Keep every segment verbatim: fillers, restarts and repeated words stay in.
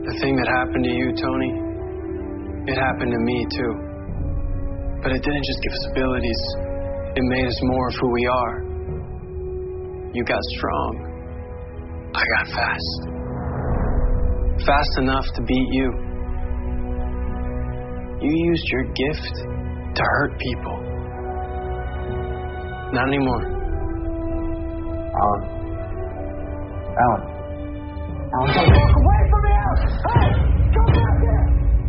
The thing that happened to you, Tony, it happened to me too. But it didn't just give us abilities. It made us more of who we are. You got strong. I got fast. Fast enough to beat you. You used your gift to hurt people. Not anymore. Alan. Alan. Alan, don't walk away from me, Alan! Hey! Come back here!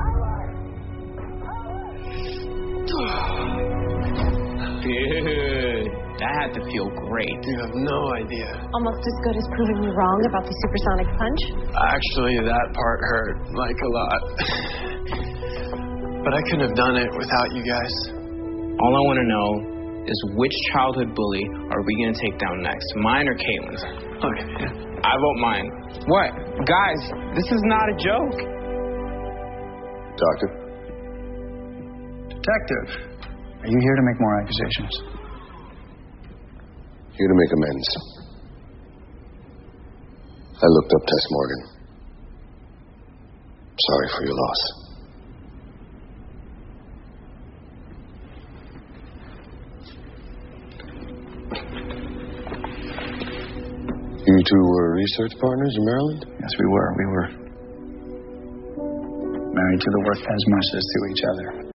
Alan! Dude, that had to feel great. You have no idea. Almost as good as proving me wrong about the supersonic punch? Actually, that part hurt, like, a lot. But I couldn't have done it without you guys. All I want to know is which childhood bully are we going to take down next? Mine or Caitlin's? Okay. I vote mine. What? Guys, this is not a joke. Doctor? Detective, are you here to make more accusations? Here to make amends. I looked up Tess Morgan. Sorry for your loss. You two were research partners in Maryland? Yes, we were. We were married to the work as much as to each other.